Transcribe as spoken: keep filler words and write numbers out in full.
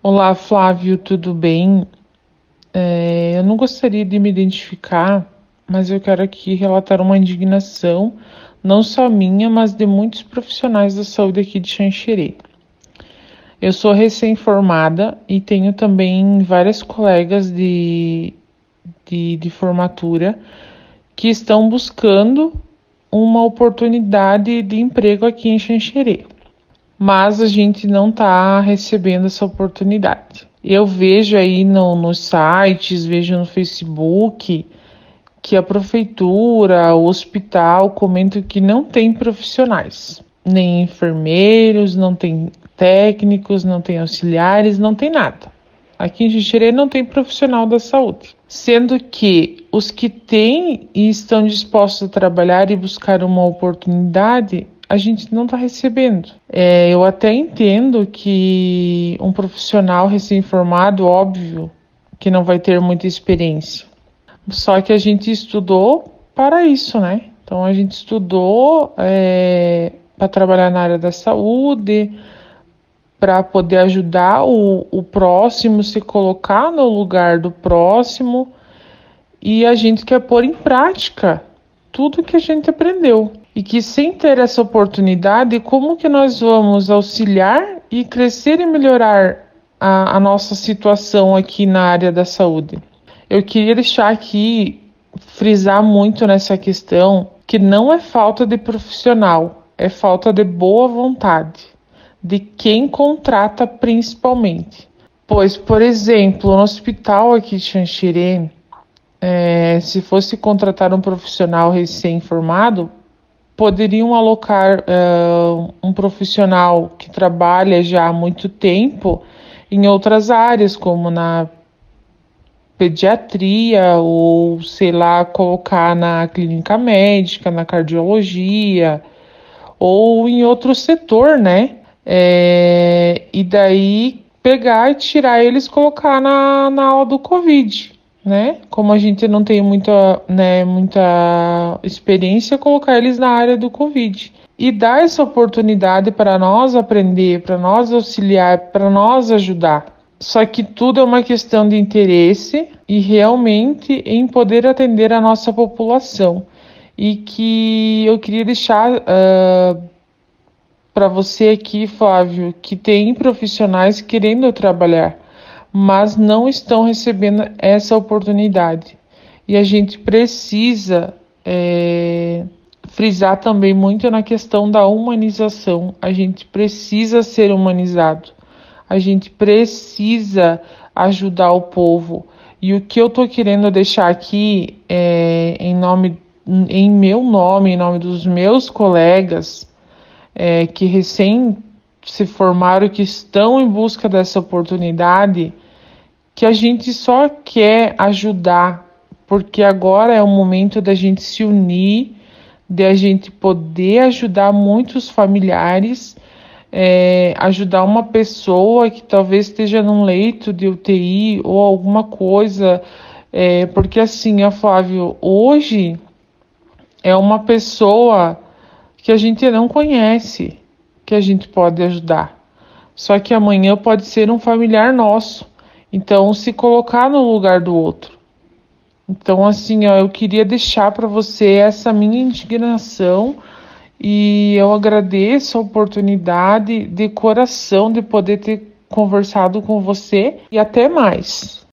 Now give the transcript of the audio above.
Olá, Flávio, tudo bem? É, eu não gostaria de me identificar, mas eu quero aqui relatar uma indignação, não só minha, mas de muitos profissionais da saúde aqui de Xanxerê. Eu sou recém-formada e tenho também várias colegas de, de, de formatura que estão buscando uma oportunidade de emprego aqui em Xanxerê, mas a gente não está recebendo essa oportunidade. Eu vejo aí no, nos sites, vejo no Facebook que a prefeitura, o hospital comentam que não tem profissionais, nem enfermeiros, não tem técnicos, não tem auxiliares, não tem nada. Aqui em Xixerê não tem profissional da saúde, sendo que os que têm e estão dispostos a trabalhar e buscar uma oportunidade, a gente não está recebendo. É, eu até entendo que um profissional recém-formado, óbvio, que não vai ter muita experiência. Só que a gente estudou para isso, né? Então a gente estudou é, para trabalhar na área da saúde, para poder ajudar o, o próximo, se colocar no lugar do próximo, e a gente quer pôr em prática tudo que a gente aprendeu. E que sem ter essa oportunidade, como que nós vamos auxiliar e crescer e melhorar a, a nossa situação aqui na área da saúde? Eu queria deixar aqui, frisar muito nessa questão, que não é falta de profissional, é falta de boa vontade, de quem contrata principalmente. Pois, por exemplo, no hospital aqui de Xanxerê, é, se fosse contratar um profissional recém-formado, poderiam alocar uh, um profissional que trabalha já há muito tempo em outras áreas, como na pediatria, ou sei lá, colocar na clínica médica, na cardiologia, ou em outro setor, né? É, e daí pegar e tirar eles e colocar na, na aula do Covid, né? Como a gente não tem muita, né, muita experiência, colocar eles na área do Covid. E dar essa oportunidade para nós aprender, para nós auxiliar, para nós ajudar. Só que tudo é uma questão de interesse e realmente em poder atender a nossa população. E que eu queria deixar uh, para você aqui, Flávio, que tem profissionais querendo trabalhar, mas não estão recebendo essa oportunidade. E a gente precisa é, frisar também muito na questão da humanização. A gente precisa ser humanizado. A gente precisa ajudar o povo. E o que eu estou querendo deixar aqui, é, em nome, em meu nome, em nome dos meus colegas, é, que recém se formaram, que estão em busca dessa oportunidade, que a gente só quer ajudar, porque agora é o momento da gente se unir, de a gente poder ajudar muitos familiares, é, ajudar uma pessoa que talvez esteja num leito de U T I ou alguma coisa, é, porque assim, ó, Flávio, hoje é uma pessoa que a gente não conhece, que a gente pode ajudar. Só que amanhã pode ser um familiar nosso. Então, se colocar no lugar do outro. Então, assim, ó, eu queria deixar para você essa minha indignação e eu agradeço a oportunidade de coração de poder ter conversado com você e até mais.